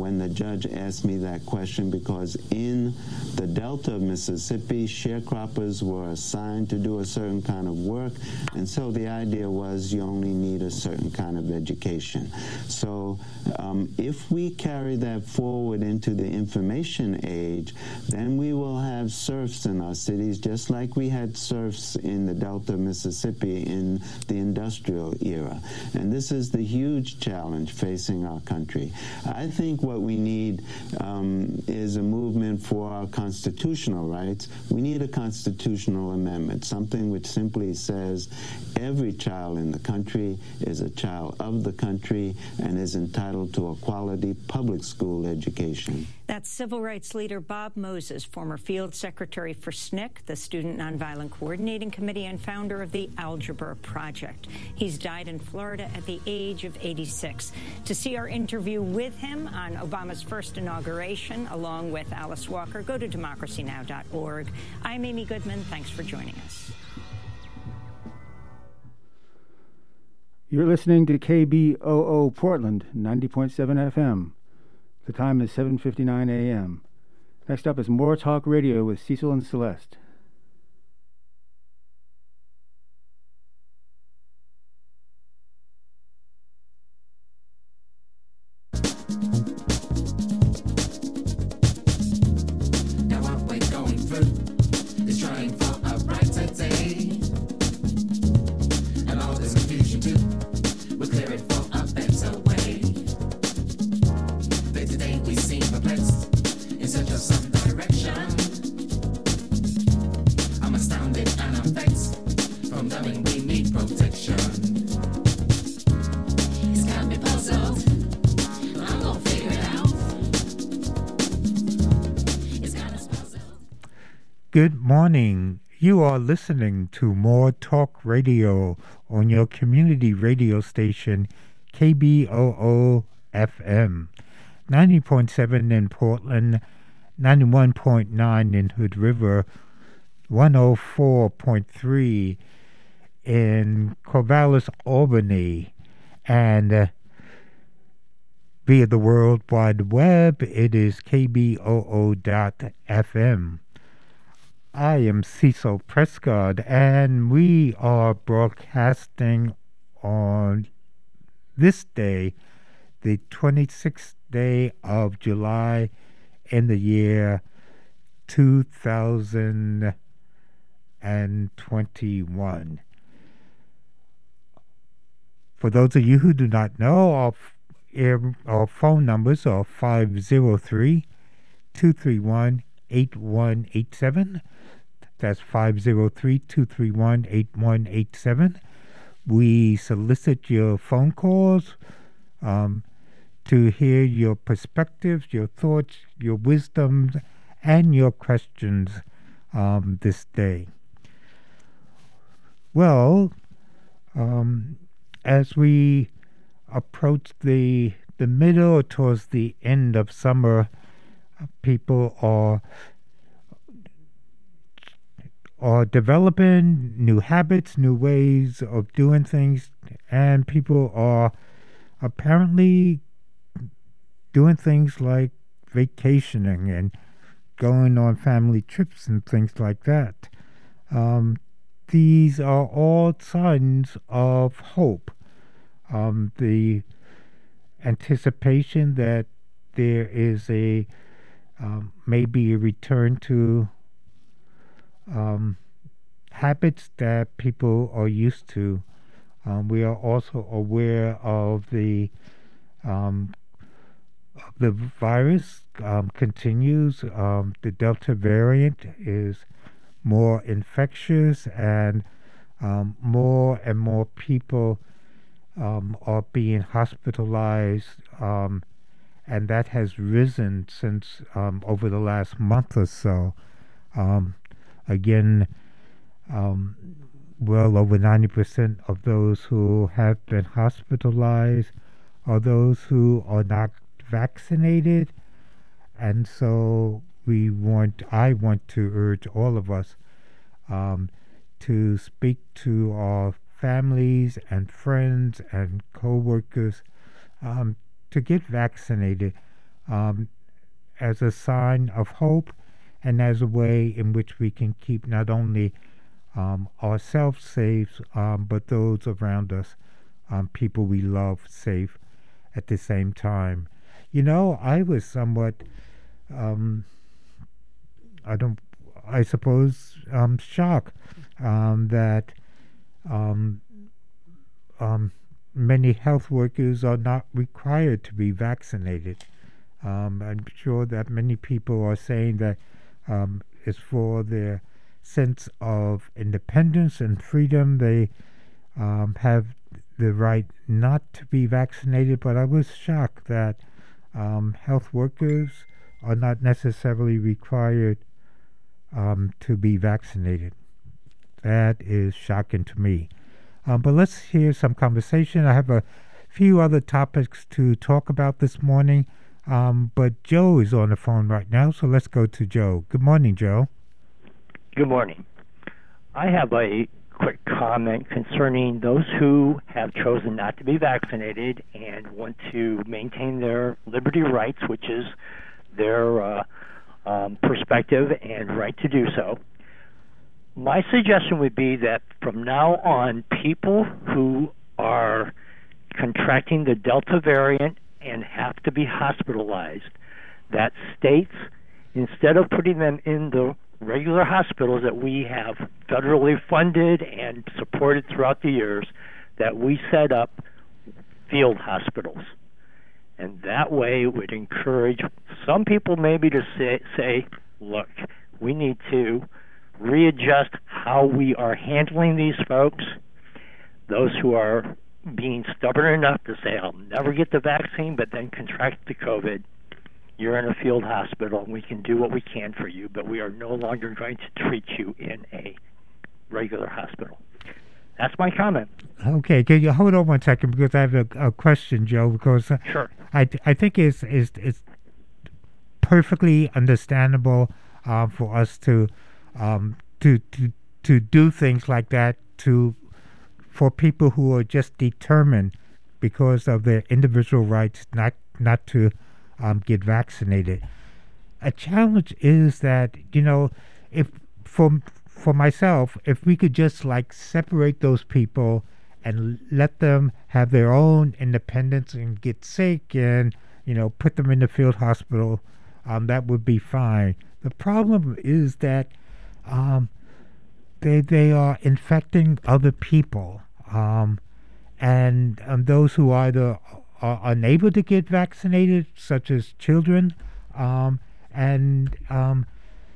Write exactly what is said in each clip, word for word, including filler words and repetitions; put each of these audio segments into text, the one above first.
when the judge asked me that question, because in the Delta of Mississippi, sharecroppers were assigned to do a certain kind of work, and so the idea was you only need a certain kind of education. So um, if we carry that forward into the information age, then we will have serfs in our cities, just like we had serfs in the Delta of Mississippi in the industrial era. And this is the huge challenge facing our country. I think what we need um, is a movement for our constitutional rights. We need a constitutional amendment, something which simply says every child in the country is a child of the country and is entitled to a quality public school education. That's civil rights leader Bob Moses, former field secretary for S N C C, the Student Nonviolent Coordinating Committee, and founder of the Algebra Project. He's died in Florida at the age of eighty-six. To see our interview with him on Obama's first inauguration, along with Alice Walker, go to democracy now dot org. I'm Amy Goodman. Thanks for joining us. You're listening to K B O O Portland, ninety point seven F M. The time is seven fifty-nine a m Next up is More Talk Radio with Cecil and Celeste. Now what we're going through is trying for a brighter day. And all this confusion too, we'll clear it for a better way. Day to day we seem perplexed in search of some direction. I'm astounded and I'm vexed from knowing we need protection. It's got me puzzled, but I'm gonna figure it out. It's got us puzzled. Good morning. You are listening to More Talk Radio on your community radio station, K B O O F M. ninety point seven in Portland, ninety-one point nine in Hood River, one oh four point three in Corvallis, Albany, and uh, via the World Wide Web, it is K B O O dot F M. I am Cecil Prescott, and we are broadcasting on this day, the twenty-sixth day of July in the year two thousand twenty-one. For those of you who do not know, our, f- our phone numbers are five oh three, two three one, eight one eight seven. That's five oh three, two three one, eight one eight seven. We solicit your phone calls um, to hear your perspectives, your thoughts, your wisdoms, and your questions um, this day. Well, um, as we approach the the middle or towards the end of summer, uh, people are are developing new habits, new ways of doing things, and people are apparently doing things like vacationing and going on family trips and things like that. Um, these are all signs of hope. Um, the anticipation that there is a um, maybe a return to um, habits that people are used to. Um, we are also aware of the um, the virus um, continues. Um, the Delta variant is more infectious, and um, more and more people um, are being hospitalized, um, and that has risen since um, over the last month or so. Um, again, um, well over ninety percent of those who have been hospitalized are those who are not vaccinated, and so we want, I want to urge all of us um, to speak to our families and friends and co-workers um, to get vaccinated. um, as a sign of hope and as a way in which we can keep not only um, ourselves safe, um, but those around us, um, people we love, safe at the same time. You know, I was somewhat, um, I don't, I suppose, um, shocked um, that um, um, many health workers are not required to be vaccinated. Um, I'm sure that many people are saying that um, it's for their sense of independence and freedom. They um, have the right not to be vaccinated, but I was shocked that um, health workers are not necessarily required um, to be vaccinated. That is shocking to me. Um, but let's hear some conversation. I have a few other topics to talk about this morning. Um, but Joe is on the phone right now, so let's go to Joe. Good morning, Joe. Good morning. I have a quick comment concerning those who have chosen not to be vaccinated and want to maintain their liberty rights, which is their uh, um, perspective and right to do so. My suggestion would be that from now on, people who are contracting the Delta variant and have to be hospitalized, that states, instead of putting them in the regular hospitals that we have federally funded and supported throughout the years, that we set up field hospitals. And that way it would encourage some people maybe to say, say, look, we need to readjust how we are handling these folks. Those who are being stubborn enough to say, I'll never get the vaccine, but then contract the COVID, you're in a field hospital, and we can do what we can for you, but we are no longer going to treat you in a regular hospital. That's my comment. Okay, can you hold on one second, because I have a, a question, Joe, because uh, Sure. I, I think it's, it's, it's perfectly understandable uh, for us to, um, to, to, to do things like that to for people who are just determined because of their individual rights not not to um, get vaccinated. A challenge is that, you know, if for for myself, if we could just like separate those people and let them have their own independence and get sick and, you know, put them in the field hospital, um, that would be fine. The problem is that um, they they are infecting other people. Um, and um, those who either are unable to get vaccinated, such as children, um, and um,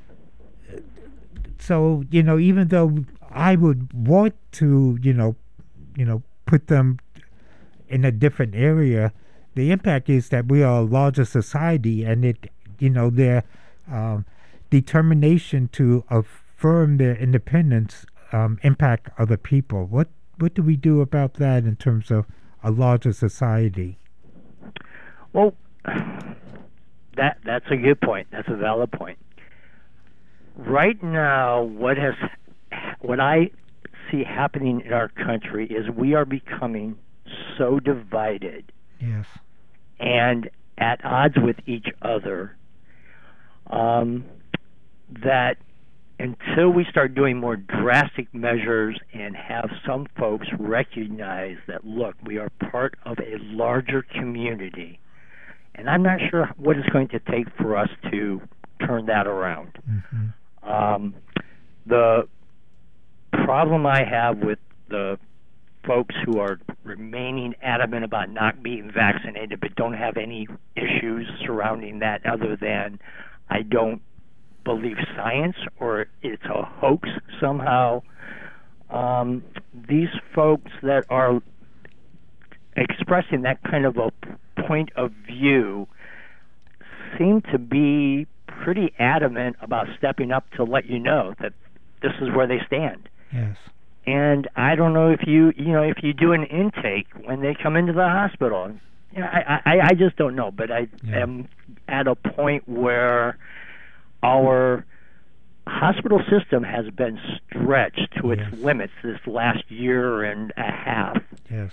so, you know, even though I would want to, you know, you know, put them in a different area, the impact is that we are a larger society, and it, you know, their um, determination to affirm their independence um, impact other people. What What do we do about that in terms of a larger society? Well, that that's a good point. That's a valid point. Right now, what has what I see happening in our country is we are becoming so divided Yes. and at odds with each other um, that until we start doing more drastic measures and have some folks recognize that, look, we are part of a larger community, and I'm not sure what it's going to take for us to turn that around. Mm-hmm. Um, the problem I have with the folks who are remaining adamant about not being vaccinated but don't have any issues surrounding that other than I don't believe science or it's a hoax somehow. Um, these folks that are expressing that kind of a point of view seem to be pretty adamant about stepping up to let you know that this is where they stand. Yes. And I don't know if you, you know, if you do an intake when they come into the hospital. You know, I, I, I just don't know. But I Yeah. am at a point where our hospital system has been stretched to its Yes. limits this last year and a half. Yes.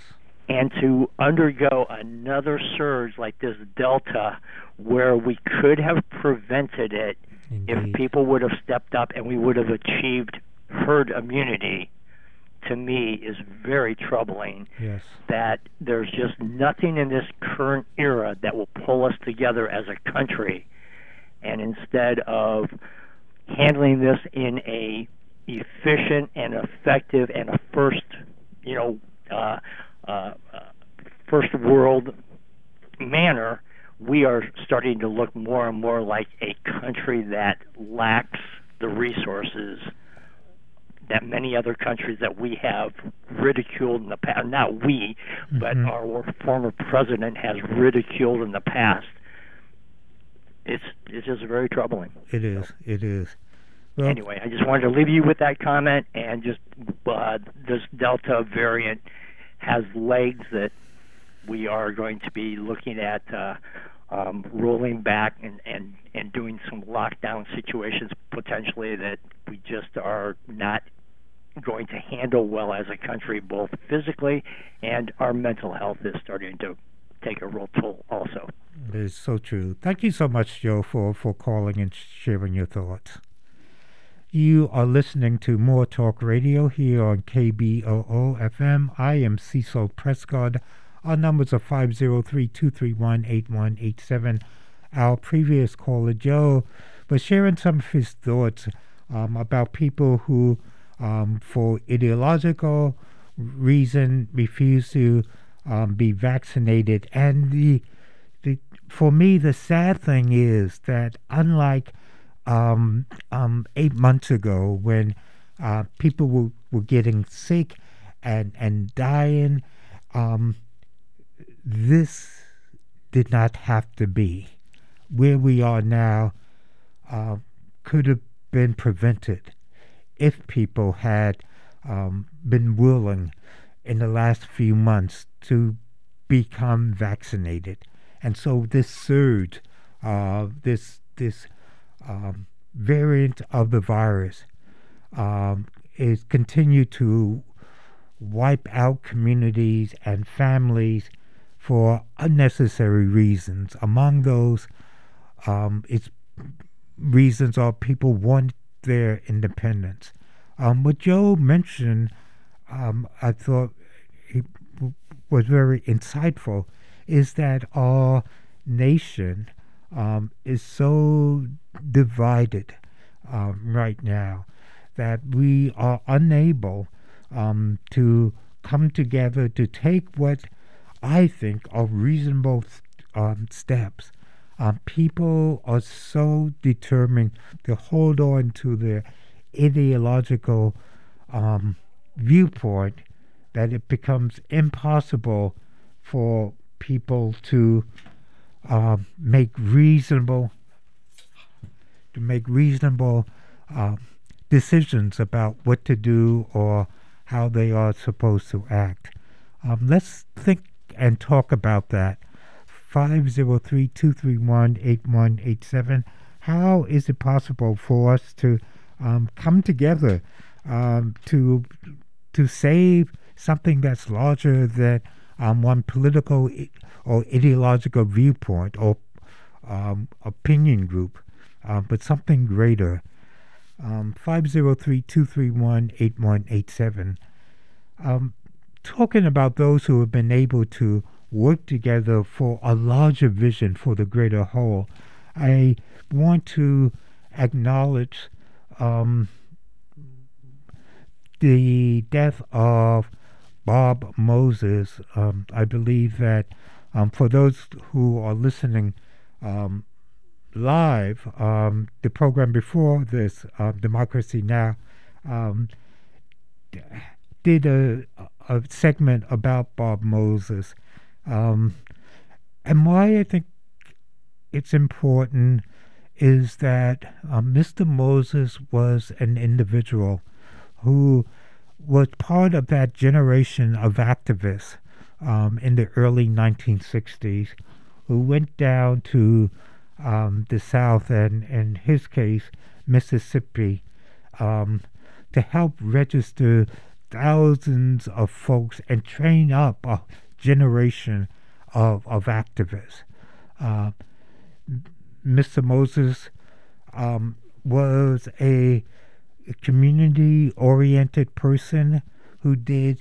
and to undergo another surge like this Delta, where we could have prevented it Indeed. if people would have stepped up and we would have achieved herd immunity, to me is very troubling. Yes. That there's just nothing in this current era that will pull us together as a country, and instead of handling this in a efficient and effective and a first, you know, uh, uh, uh, first world manner, we are starting to look more and more like a country that lacks the resources that many other countries that we have ridiculed in the past. Not we, mm-hmm. but our former president has ridiculed in the past. It's it's just very troubling. It is. So, it is. Well, anyway, I just wanted to leave you with that comment, and just uh, this Delta variant has legs that we are going to be looking at uh, um, rolling back and, and, and doing some lockdown situations potentially that we just are not going to handle well as a country, both physically and our mental health is starting to take a real toll also. It is so true. Thank you so much, Joe, for, for calling and sharing your thoughts. You are listening to More Talk Radio here on K B O O F M. I am Cecil Prescott. Our numbers are five oh three, two three one, eight one eight seven. Our previous caller, Joe, was sharing some of his thoughts um, about people who, um, for ideological reason, refuse to um, be vaccinated. And the, the for me, the sad thing is that unlike Um, um, eight months ago, when uh, people were, were getting sick and and dying, um, this did not have to be. Where we are now uh, could have been prevented if people had um, been willing in the last few months to become vaccinated. And so this surge, uh, this this Um, variant of the virus um, is continue to wipe out communities and families for unnecessary reasons. Among those, um, it's reasons are people want their independence. Um, what Joe mentioned, um, I thought he w- was very insightful, is that our nation um, is so divided um, right now that we are unable um, to come together to take what I think are reasonable um, steps. Um, people are so determined to hold on to their ideological um, viewpoint that it becomes impossible for people to uh, make reasonable to make reasonable uh, decisions about what to do or how they are supposed to act. Um, let's think and talk about that. five oh three, two three one, eight one eight seven. How is it possible for us to um, come together um, to to save something that's larger than um, one political I- or ideological viewpoint or um, opinion group? Uh, but something greater. Um, five oh three, two three one, eight one eight seven. Um, talking about those who have been able to work together for a larger vision for the greater whole, I want to acknowledge um, the death of Bob Moses. Um, I believe that um, for those who are listening um, live, um, the program before this, uh, Democracy Now!, um, d- did a, a segment about Bob Moses. Um, and why I think it's important is that uh, Mister Moses was an individual who was part of that generation of activists um, in the early nineteen sixties who went down to Um, the South and, in his case, Mississippi, um, to help register thousands of folks and train up a generation of, of activists. Uh, Mister Moses um, was a community-oriented person who did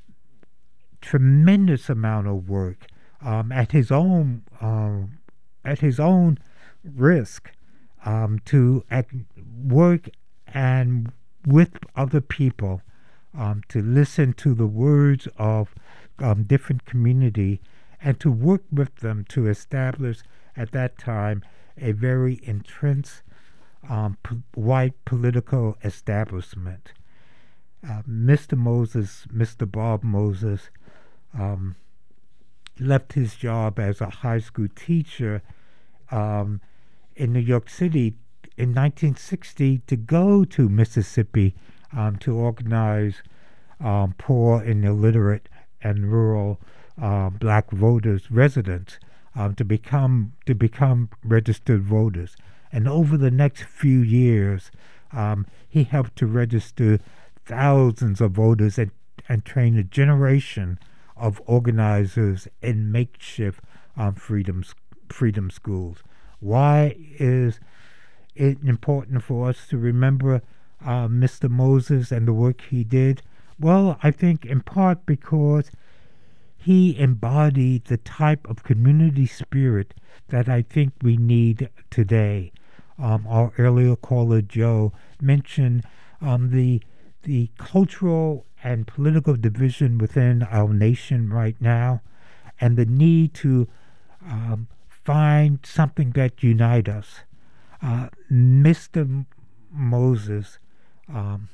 tremendous amount of work um, at his own um, at his own risk um, to act, work and with other people um, to listen to the words of um, different community and to work with them to establish at that time a very entrenched um, p- white political establishment. Uh, Mister Moses, Mister Bob Moses, um, left his job as a high school teacher um, in New York City in nineteen sixty to go to Mississippi um, to organize um, poor and illiterate and rural uh, black voters, residents, um, to become to become registered voters. And over the next few years, um, he helped to register thousands of voters and, and train a generation of organizers in makeshift um, freedom freedom schools. Why is it important for us to remember uh, Mister Moses and the work he did? Well, I think in part because he embodied the type of community spirit that I think we need today. Um, our earlier caller, Joe, mentioned um, the the cultural and political division within our nation right now, and the need to um, find something that unites us. Uh, Mister M- Moses um,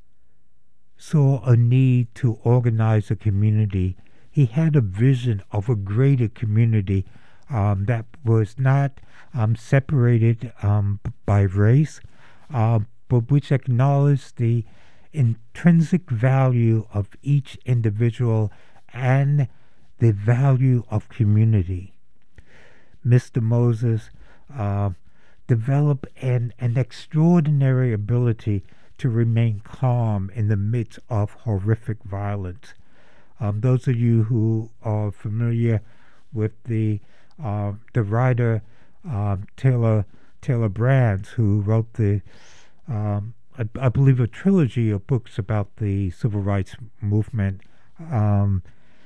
saw a need to organize a community. He had a vision of a greater community um, that was not um, separated um, b- by race, uh, but which acknowledged the intrinsic value of each individual and the value of community. Mister Moses uh, developed an, an extraordinary ability to remain calm in the midst of horrific violence. Um, those of you who are familiar with the uh, the writer uh, Taylor Taylor Brands, who wrote the um, I, I believe a trilogy of books about the civil rights movement, um,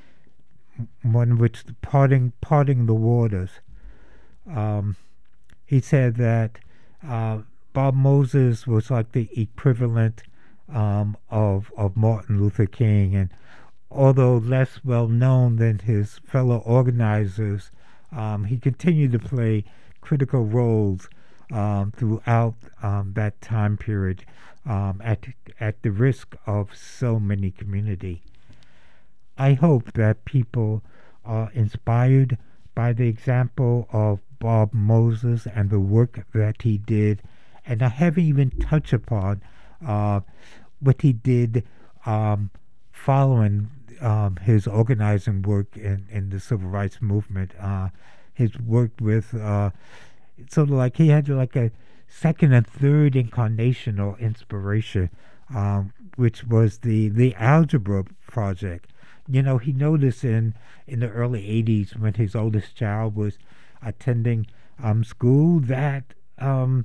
one which parting parting the waters. Um, he said that uh, Bob Moses was like the equivalent um, of of Martin Luther King, and although less well known than his fellow organizers, um, he continued to play critical roles um, throughout um, that time period, um, at at the risk of so many community. I hope that people are inspired by the example of Bob Moses and the work that he did, and I haven't even touched upon uh, what he did um, following um, his organizing work in, in the civil rights movement. Uh, his work with uh, sort of like he had like a second and third incarnation or inspiration, um, which was the the algebra project. You know, he noticed in in the early eighties when his oldest child was attending um, school that um,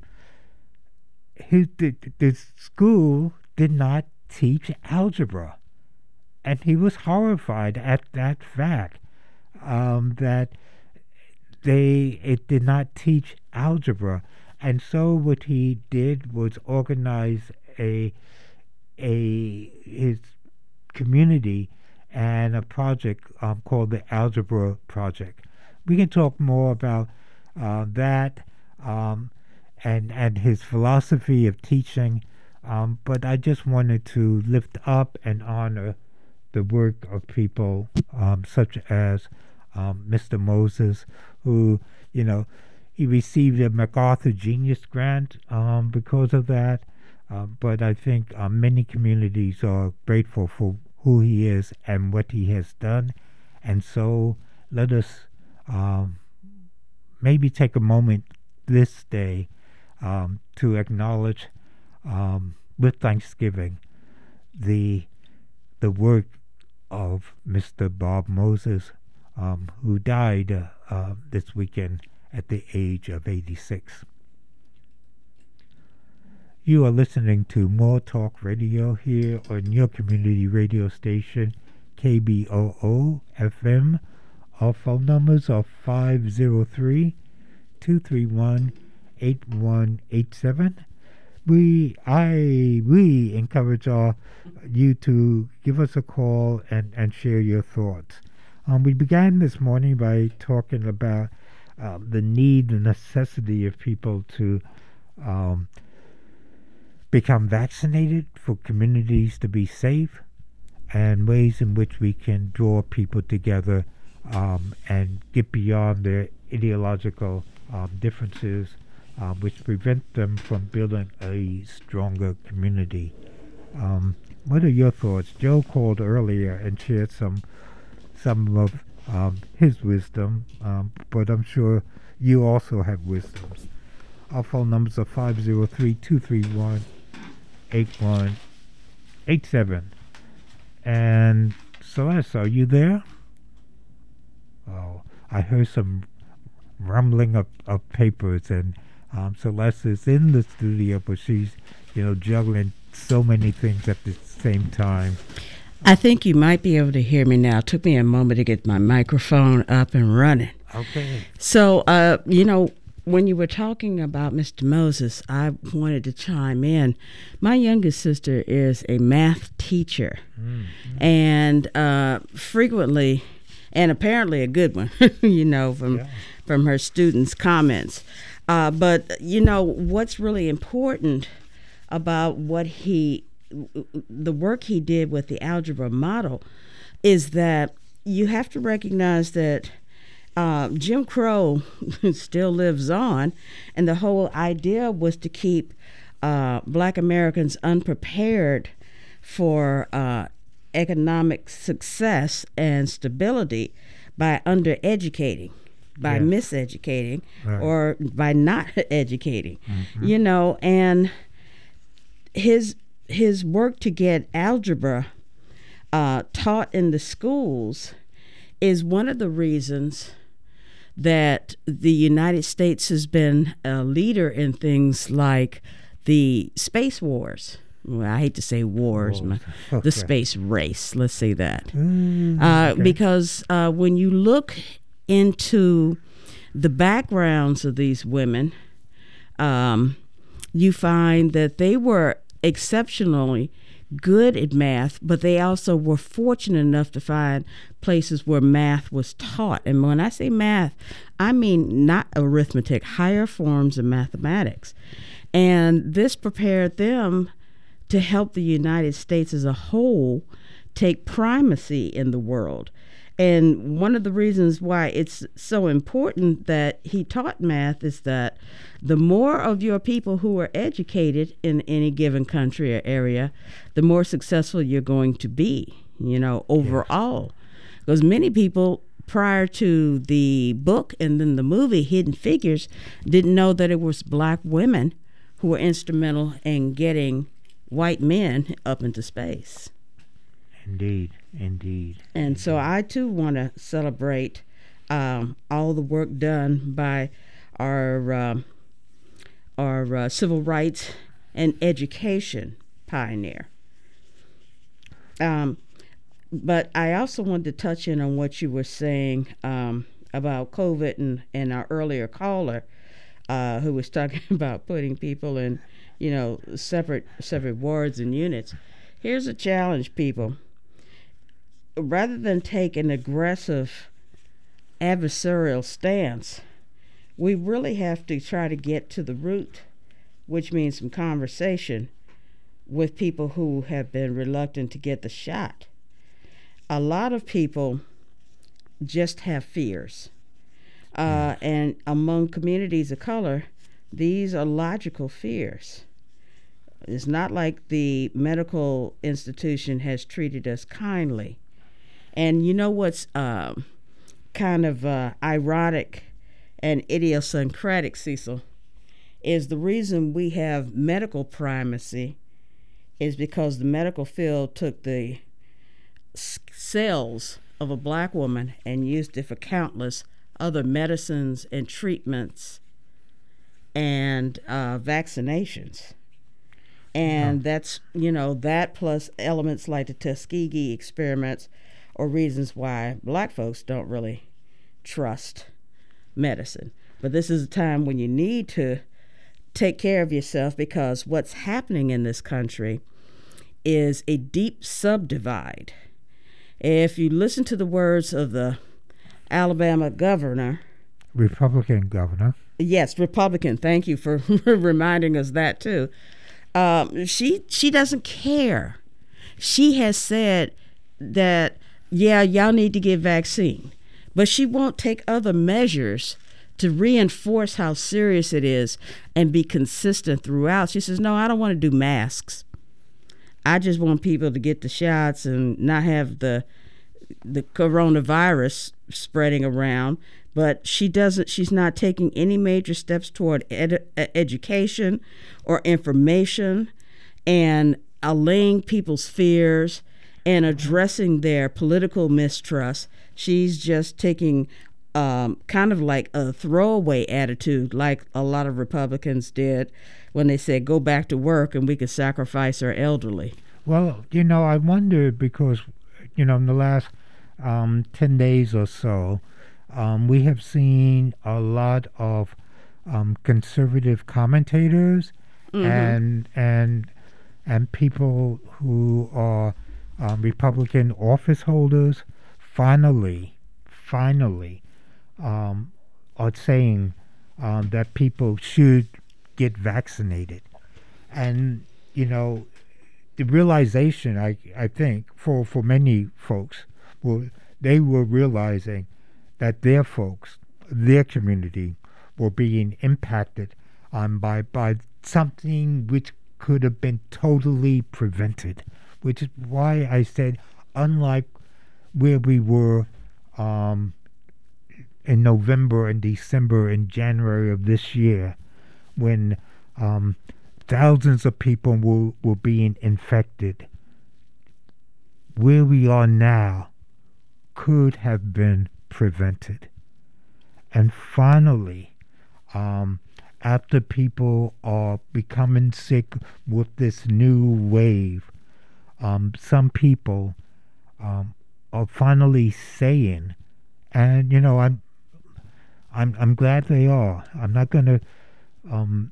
his the, the school did not teach algebra, and he was horrified at that fact, um, that they it did not teach algebra. And so what he did was organize a a his community and a project um, called the Algebra Project. We can talk more about uh, that um, and and his philosophy of teaching, um, but I just wanted to lift up and honor the work of people um, such as um, Mister Moses, who, you know, he received a MacArthur Genius Grant um, because of that. Uh, but I think uh, many communities are grateful for who he is and what he has done. And so let us um, maybe take a moment this day um, to acknowledge um, with thanksgiving the the work of Mister Bob Moses, um, who died uh, uh, this weekend at the age of eighty-six. You are listening to More Talk Radio here on your community radio station, K B O O F M. Our phone numbers are five oh three, two three one, eight one eight seven. We, I, we encourage our, you to give us a call and, and share your thoughts. Um, we began this morning by talking about uh, the need, the necessity of people to um, become vaccinated for communities to be safe, and ways in which we can draw people together um, and get beyond their ideological um, differences, uh, which prevent them from building a stronger community. Um, what are your thoughts? Joe called earlier and shared some some of um, his wisdom, um, but I'm sure you also have wisdoms. Our phone numbers are five oh three, two three one, eight one eight seven. And Celeste, are you there? Oh, I heard some rumbling of, of papers, and um, Celeste is in the studio, but she's, you know, juggling so many things at the same time. I think you might be able to hear me now. It took me a moment to get my microphone up and running. Okay. So, uh, you know, when you were talking about Mister Moses, I wanted to chime in. My youngest sister is a math teacher, mm-hmm. and uh, frequently, and apparently a good one, you know, from yeah. from her students' comments. Uh, but, you know, what's really important about what he, the work he did with the algebra model, is that you have to recognize that Uh, Jim Crow still lives on, and the whole idea was to keep uh, Black Americans unprepared for uh, economic success and stability by undereducating, by yes. miseducating, right. or by not educating. Mm-hmm. You know, and his his work to get algebra uh, taught in the schools is one of the reasons that the United States has been a leader in things like the space wars. Well, I hate to say wars, my, okay. the space race, let's say that. Mm, uh, okay. Because uh, when you look into the backgrounds of these women, um, you find that they were exceptionally good at math, but they also were fortunate enough to find places where math was taught. And when I say math, I mean not arithmetic, higher forms of mathematics. And this prepared them to help the United States as a whole take primacy in the world. And one of the reasons why it's so important that he taught math is that the more of your people who are educated in any given country or area, the more successful you're going to be, you know, overall. Because yes. many people prior to the book and then the movie Hidden Figures didn't know that it was Black women who were instrumental in getting white men up into space. Indeed, indeed. And indeed. So I, too, want to celebrate um, all the work done by our, uh, our uh, civil rights and education pioneer. Um, but I also wanted to touch in on what you were saying um, about COVID and, and our earlier caller uh, who was talking about putting people in, you know, separate, separate wards and units. Here's a challenge, people. Rather than take an aggressive adversarial stance, we really have to try to get to the root, which means some conversation with people who have been reluctant to get the shot. A lot of people just have fears. Uh, and among communities of color, these are logical fears. It's not like the medical institution has treated us kindly. And you know what's um, kind of uh, ironic and idiosyncratic, Cecil, is the reason we have medical primacy is because the medical field took the s- cells of a black woman and used it for countless other medicines and treatments and uh, vaccinations. And oh. that's, you know, that plus elements like the Tuskegee experiments are reasons why black folks don't really trust medicine. But this is a time when you need to take care of yourself, because what's happening in this country is a deep subdivide. If you listen to the words of the Alabama governor, Republican governor. Yes, Republican. Thank you for reminding us that too. Um, she she doesn't care. She has said that, yeah, y'all need to get vaccine, but she won't take other measures to reinforce how serious it is and be consistent throughout. She says, no, I don't want to do masks. I just want people to get the shots and not have the the coronavirus spreading around. But she doesn't, she's not taking any major steps toward ed, education or information and allaying people's fears and addressing their political mistrust. She's just taking um, kind of like a throwaway attitude, like a lot of Republicans did when they said, go back to work and we could sacrifice our elderly. Well, you know, I wonder because, you know, in the last um, ten days or so, Um, we have seen a lot of um, conservative commentators mm-hmm. and and and people who are um, Republican office holders finally, finally um, are saying um, that people should get vaccinated. And, you know, the realization, I, I think, for, for many folks, well, they were realizing that their folks, their community, were being impacted um, by by something which could have been totally prevented, which is why I said, unlike where we were um, in November and December and January of this year, when um, thousands of people were, were being infected, where we are now could have been prevented. And finally, um, after people are becoming sick with this new wave, um, some people um, are finally saying, and you know, I'm, I'm, I'm glad they are. I'm not going to um,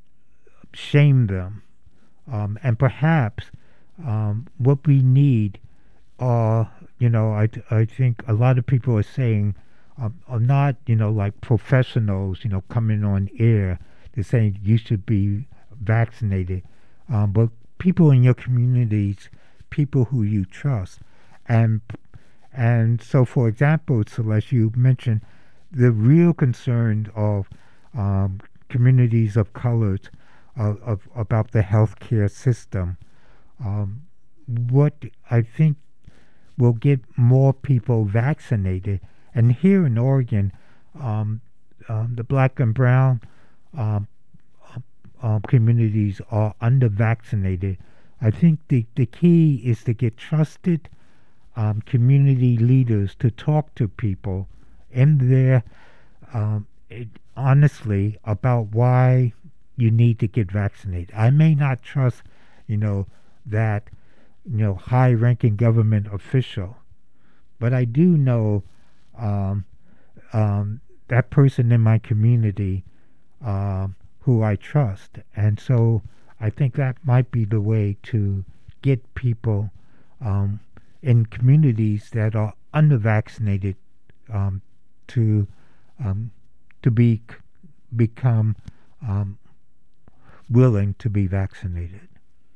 shame them, um, and perhaps um, what we need are. You know, I, I think a lot of people are saying, um, are not, you know, like professionals, you know, coming on air. They're saying you should be vaccinated. Um, but people in your communities, people who you trust. And and so, for example, Celeste, you mentioned the real concern of um, communities of colors of, of, about the healthcare system. Um, what I think will get more people vaccinated. And here in Oregon, um, um, the black and brown um, uh, communities are under-vaccinated. I think the, the key is to get trusted um, community leaders to talk to people in there um, it, honestly about why you need to get vaccinated. I may not trust, you know, that you know, high-ranking government official, but I do know um, um, that person in my community um, who I trust, and so I think that might be the way to get people um, in communities that are under-vaccinated um, to um, to be become um, willing to be vaccinated.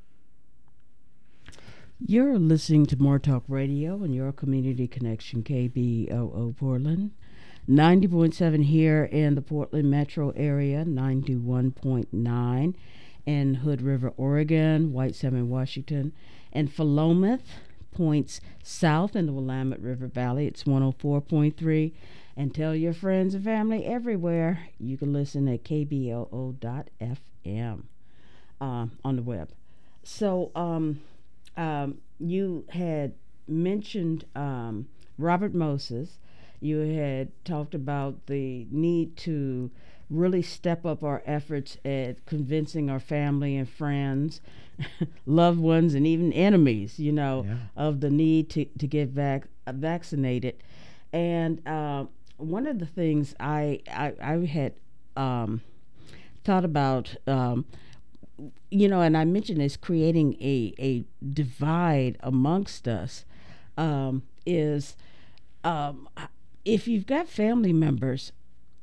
You're listening to More Talk Radio and your community connection, K B O O Portland. ninety point seven here in the Portland metro area, ninety-one point nine in Hood River, Oregon, White Salmon, Washington, and Philomath points south in the Willamette River Valley. It's one oh four point three. And tell your friends and family everywhere. You can listen at K B O O dot F M uh, on the web. So, um... Um, you had mentioned um, Robert Moses. You had talked about the need to really step up our efforts at convincing our family and friends, loved ones, and even enemies, you know, Yeah. of the need to, to get vac- uh, vaccinated. And uh, one of the things I, I, I had um, thought about, um, you know, and I mentioned is creating a, a divide amongst us, um, is um, if you've got family members,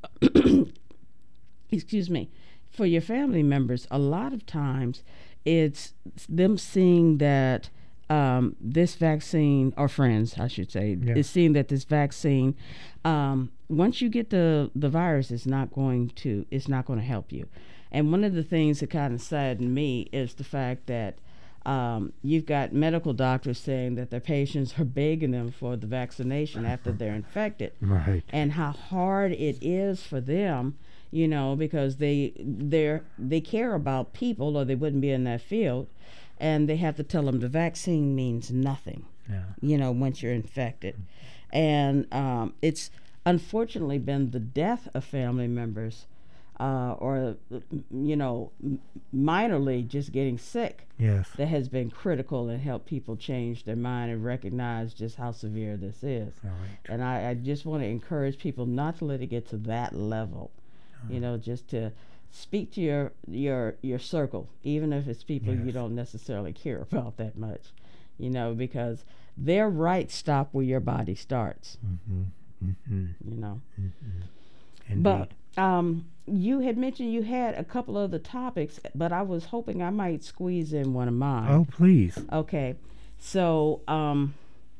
excuse me, for your family members, a lot of times it's them seeing that um, this vaccine, or friends, I should say, Yeah. is seeing that this vaccine, um, once you get the, the virus, it's not going to, it's not going to help you. And one of the things that kind of saddened me is the fact that um, you've got medical doctors saying that their patients are begging them for the vaccination after they're infected, Right. and how hard it is for them, you know, because they they they care about people, or they wouldn't be in that field, and they have to tell them the vaccine means nothing, Yeah. you know, once you're infected. And um, it's unfortunately been the death of family members, uh, or, you know, m- minorly just getting sick, Yes. that has been critical and helped people change their mind and recognize just how severe this is. All right. And I, I just want to encourage people not to let it get to that level, Uh-huh. you know, just to speak to your your your circle, even if it's people you Yes. don't necessarily care about that much, you know, because their rights stop where your body starts, Mm-hmm. Mm-hmm. you know. Indeed. But um, you had mentioned you had a couple of the topics, but I was hoping I might squeeze in one of mine. Oh, please. Okay, so um,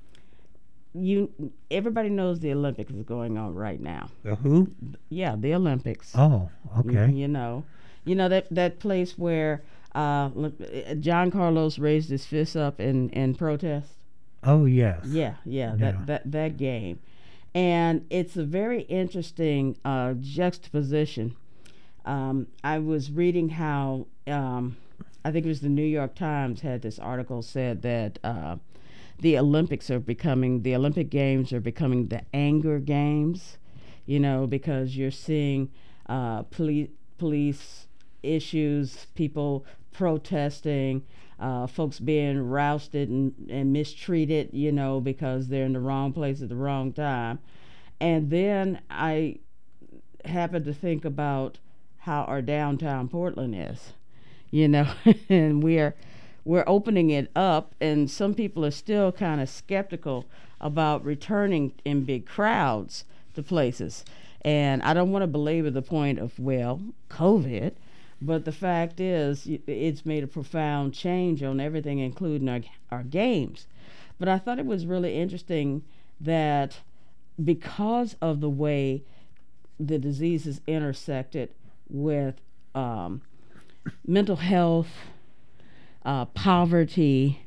you everybody knows the Olympics is going on right now. The who? Yeah, the Olympics. Oh, okay. You know, you know that that place where uh, John Carlos raised his fist up in in protest. Oh, yes. Yeah, yeah, Yeah. that that that game, and it's a very interesting uh, juxtaposition. Um, I was reading how um, I think it was the New York Times had this article said that uh, the Olympics are becoming the Olympic Games are becoming the anger games, you know, because you're seeing uh, police police issues, people protesting, uh, folks being rousted and, and mistreated, you know, because they're in the wrong place at the wrong time. And then I happened to think about how our downtown Portland is, you know, and we're we're opening it up, and some people are still kind of skeptical about returning in big crowds to places. And I don't want to belabor the point of, well, COVID, but the fact is it's made a profound change on everything, including our, our games. But I thought it was really interesting that because of the way the disease is intersected with um, mental health, uh, poverty,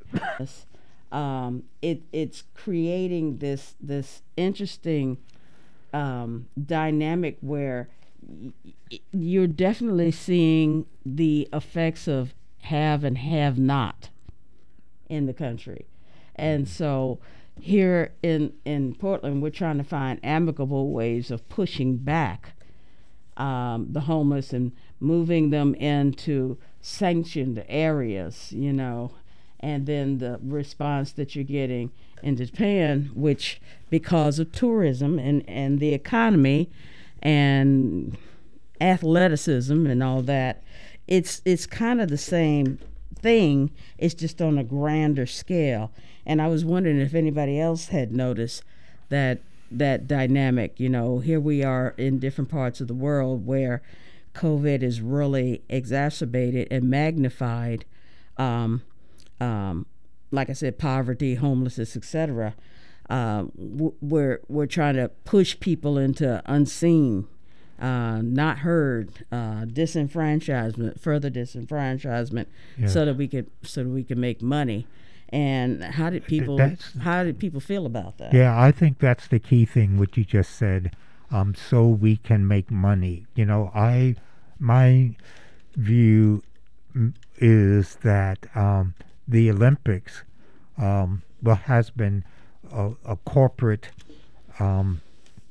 um, it, it's creating this this interesting um, dynamic where y- y- you're definitely seeing the effects of have and have not in the country. And so here in, in Portland, we're trying to find amicable ways of pushing back um, the homeless and moving them into sanctioned areas, you know, and then the response that you're getting in Japan, which because of tourism and, and the economy and athleticism and all that, it's it's kind of the same thing. It's just on a grander scale. And I was wondering if anybody else had noticed that that dynamic. You know, here we are in different parts of the world where COVID is really exacerbated and magnified. Um, um, like I said, poverty, homelessness, et cetera. Uh, w- we're we're trying to push people into unseen, uh, not heard, uh, disenfranchisement, further disenfranchisement, Yeah. so that we could so that we can make money. And how did people that's- how did people feel about that? Yeah, I think that's the key thing, what you just said. Um, so we can make money. You know, I my view mm, is that um, the Olympics, um, well, has been a, a corporate um,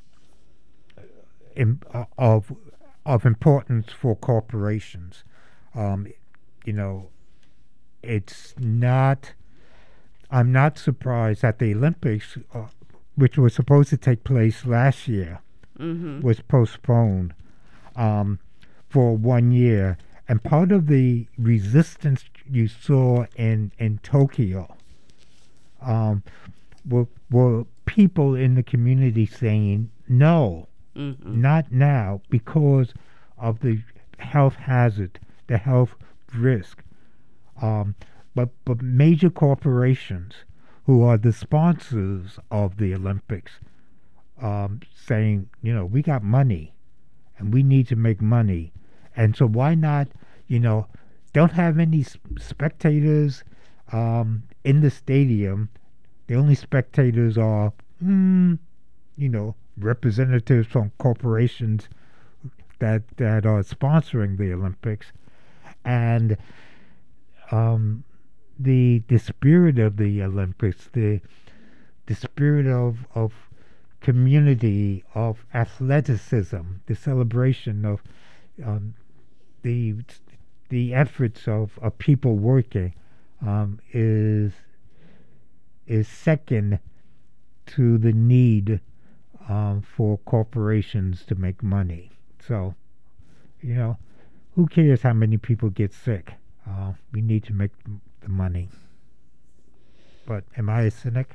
in, uh, of of importance for corporations. Um, you know, it's not. I'm not surprised that the Olympics, uh, which was supposed to take place last year, Mm-hmm. was postponed um, for one year. And part of the resistance you saw in, in Tokyo um, were, were people in the community saying, no, Mm-hmm. not now, because of the health hazard, the health risk. Um, but, but major corporations who are the sponsors of the Olympics um, saying, you know, we got money and we need to make money. And so why not, you know, don't have any s- spectators um, in the stadium. The only spectators are, mm, you know, representatives from corporations that that are sponsoring the Olympics, and um, the the spirit of the Olympics, the the spirit of of community, of athleticism, the celebration of um, the the efforts of, of people working um, is is second to the need um, for corporations to make money. So, you know, who cares how many people get sick? Uh, we need to make m- the money. But am I a cynic?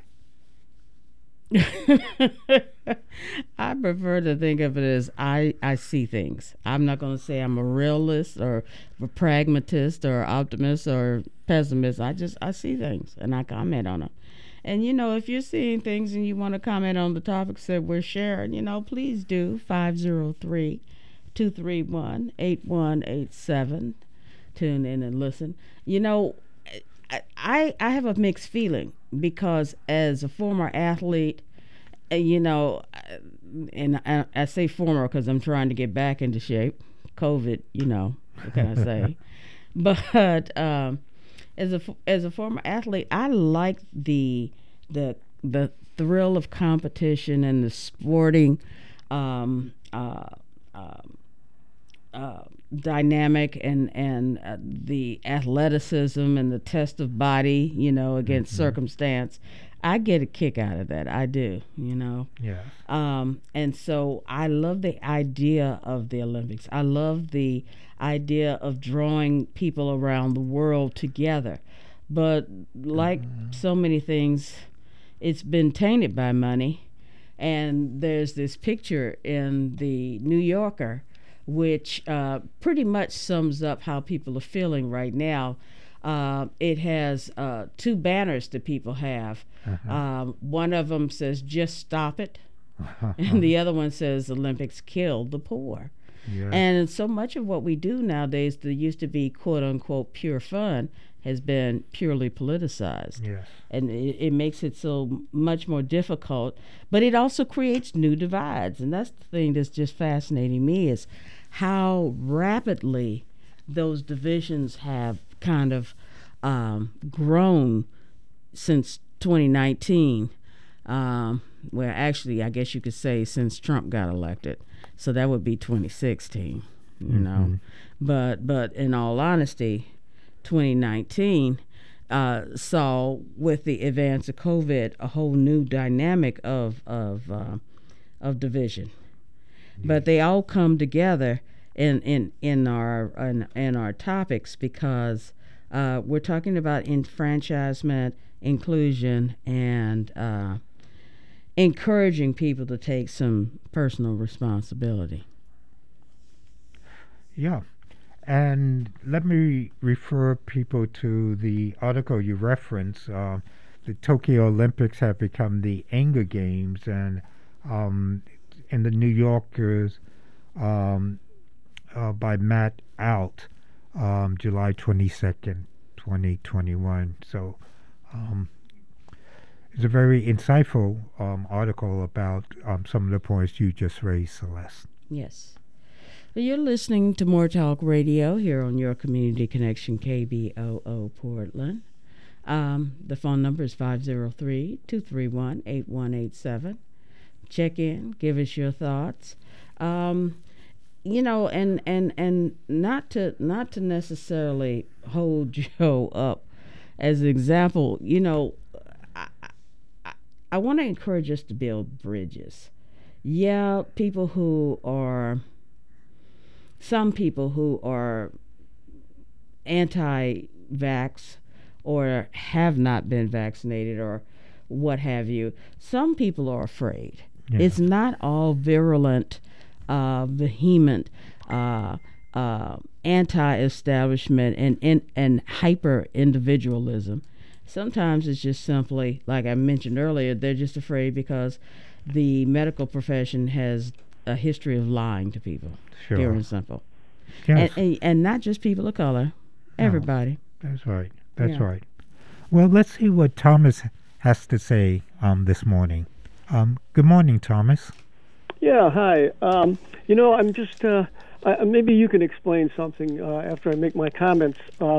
I prefer to think of it as I, I see things. I'm not going to say I'm a realist or a pragmatist or optimist or pessimist. I just I see things and I comment on them. And you know, if you're seeing things and you want to comment on the topics that we're sharing, you know, please do. five oh three, two three one, eight one eight seven. Tune in and listen. You know, I I have a mixed feeling because as a former athlete, uh, you know, uh, and I, I say former because I'm trying to get back into shape. COVID, you know, what can I say? But um, as a f- as a former athlete, I like the the the thrill of competition and the sporting um, uh, uh, uh, dynamic and and uh, the athleticism and the test of body, you know, against Mhm. circumstance. I get a kick out of that. I do, you know. Yeah. Um, and so I love the idea of the Olympics. I love the idea of drawing people around the world together. But like so many things, it's been tainted by money. And there's this picture in the New Yorker, which uh, pretty much sums up how people are feeling right now. Uh, it has uh, two banners that people have. Uh-huh. Um, one of them says, just stop it. And the other one says, Olympics kill the poor. Yeah. And so much of what we do nowadays that used to be quote unquote pure fun has been purely politicized. Yes. And it, it makes it so much more difficult. But it also creates new divides. And that's the thing that's just fascinating me is how rapidly those divisions have kind of um, grown since twenty nineteen. Um, well, actually, I guess you could say since Trump got elected. So that would be twenty sixteen, you Mhm. know. But but in all honesty, twenty nineteen uh, saw with the advance of COVID a whole new dynamic of of uh, of division. But they all come together in in in our in, in our topics because uh, we're talking about enfranchisement, inclusion, and uh, encouraging people to take some personal responsibility. Yeah. And let me refer people to the article you referenced. Uh, the Tokyo Olympics have become the anger games, and um, in the New Yorkers um, uh, by Matt Out, um, July twenty-second, twenty twenty-one. So um, it's a very insightful um, article about um, some of the points you just raised, Celeste. Yes. Well, you're listening to More Talk Radio here on your Community Connection K B O O Portland. Um, the phone number is five oh three, two three one, eight one eight seven. Check in, give us your thoughts. Um, you know, and, and, and not to not to necessarily hold Joe up as an example, you know, I, I, I want to encourage us to build bridges. Yeah, people who are, some people who are anti-vax or have not been vaccinated or what have you, some people are afraid. Yeah. It's not all virulent, uh, vehement, uh, uh, anti-establishment and, and, and hyper-individualism. Sometimes it's just simply, like I mentioned earlier, they're just afraid because the medical profession has a history of lying to people. Sure. Pure and simple. Yes. And, and, and not just people of color, everybody. No, that's right. That's Yeah. right. Well, let's see what Thomas has to say um, this morning. Um, good morning, Thomas. Yeah, hi. Um, you know, I'm just, uh, I, maybe you can explain something uh, after I make my comments. Uh,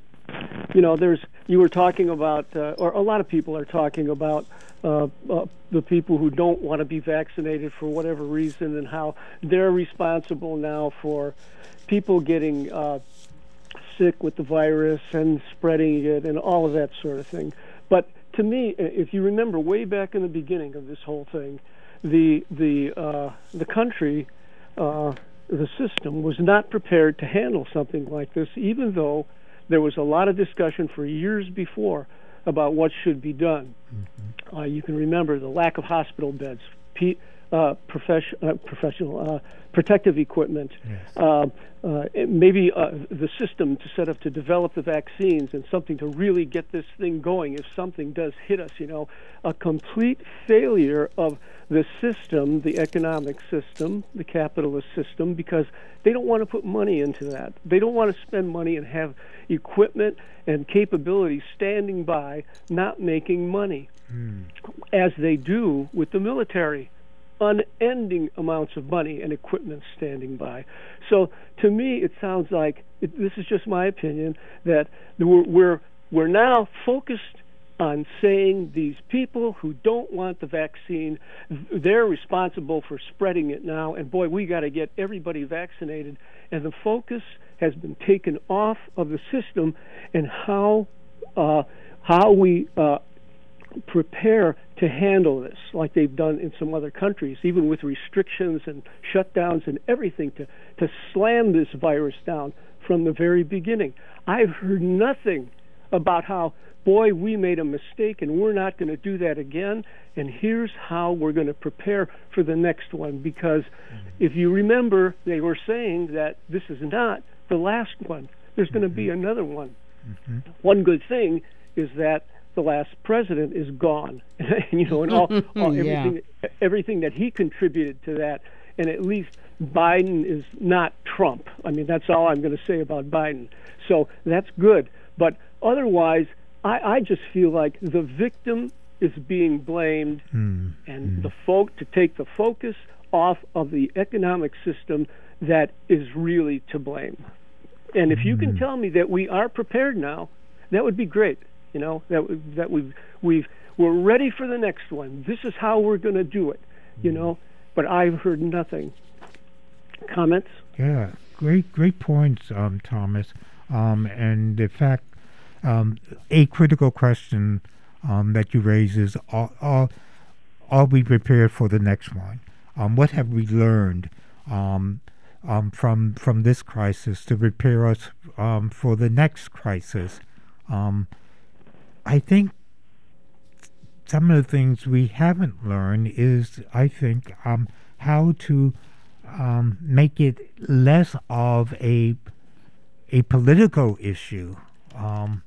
you know, there's, you were talking about, uh, or a lot of people are talking about uh, uh, the people who don't want to be vaccinated for whatever reason and how they're responsible now for people getting uh, sick with the virus and spreading it and all of that sort of thing. But to me, if you remember way back in the beginning of this whole thing, the the uh, the country, uh, the system was not prepared to handle something like this, even though there was a lot of discussion for years before about what should be done. Mm-hmm. Uh, you can remember the lack of hospital beds, P, uh, profession, uh, professional uh, protective equipment, yes. uh, uh, maybe uh, the system to set up to develop the vaccines and something to really get this thing going if something does hit us, you know, a complete failure of the system, the economic system, the capitalist system, because they don't want to put money into that. They don't want to spend money and have equipment and capability standing by not making money, mm. as they do with the military. Unending amounts of money and equipment standing by. So to me, it sounds like, it, this is just my opinion, that we're, we're, we're now focused on saying these people who don't want the vaccine, they're responsible for spreading it now, and boy, we got to get everybody vaccinated. And the focus has been taken off of the system and how uh, how we uh, prepare to handle this, like they've done in some other countries, even with restrictions and shutdowns and everything to, to slam this virus down from the very beginning. I've heard nothing about how, boy, we made a mistake and we're not going to do that again, and here's how we're going to prepare for the next one. Because mm-hmm. if you remember, they were saying that this is not the last one. There's mm-hmm. going to be another one. Mm-hmm. One good thing is that the last president is gone, you know, and all, all everything, yeah. everything that he contributed to that, and at least Biden is not Trump. I mean, that's all I'm going to say about Biden. So that's good. But otherwise, I, I just feel like the victim is being blamed, mm. and mm. the folk to take the focus off of the economic system that is really to blame. And if you can tell me that we are prepared now, that would be great. You know, that that we've we've we're ready for the next one. This is how we're going to do it. You know, but I've heard nothing. Comments? Yeah, great great points, um, Thomas. Um, and in fact, um, a critical question um, that you raise is: are, are are we prepared for the next one? Um, what have we learned um, um, from from this crisis to prepare us um, for the next crisis? Um, I think some of the things we haven't learned is, I think, um, how to um, make it less of a a political issue, um,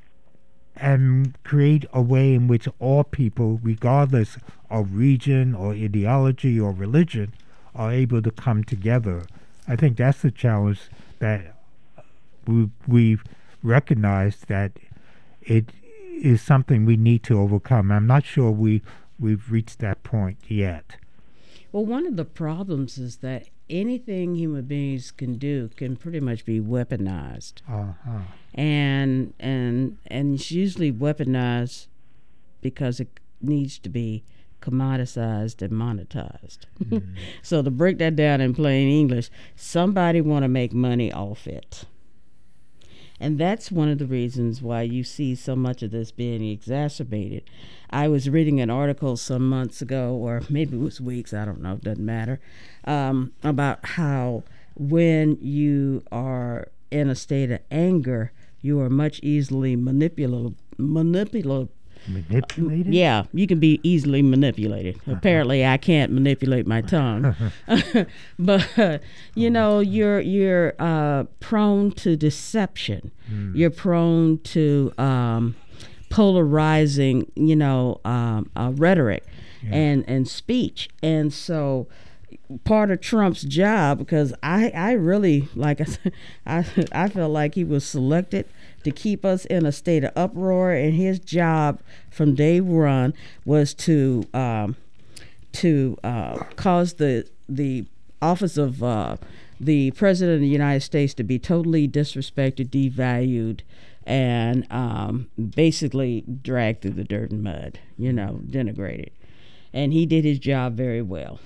and create a way in which all people, regardless of region or ideology or religion, are able to come together. I think that's the challenge that we, we've recognized, that it is something we need to overcome. I'm not sure we we've reached that point yet. Well, one of the problems is that anything human beings can do can pretty much be weaponized. Uh-huh. And and and it's usually weaponized because it needs to be commoditized and monetized. Mm. So to break that down in plain English, somebody want to make money off it. And that's one of the reasons why you see so much of this being exacerbated. I was reading an article some months ago, or maybe it was weeks, I don't know, it doesn't matter, um, about how when you are in a state of anger, you are much easily manipulable. Manipulable. Manipulated? Yeah, you can be easily manipulated. Uh-huh. Apparently, I can't manipulate my tongue, but you know, you're you're uh, prone to deception. Mm. You're prone to um, polarizing, you know, um, uh, rhetoric yeah. and and speech, and so. Part of Trump's job, because I, I really, like I said, I, I felt like he was selected to keep us in a state of uproar, and his job from day one was to um, to uh, cause the the office of uh, the President of the United States to be totally disrespected, devalued, and um, basically dragged through the dirt and mud, you know, denigrated. And he did his job very well.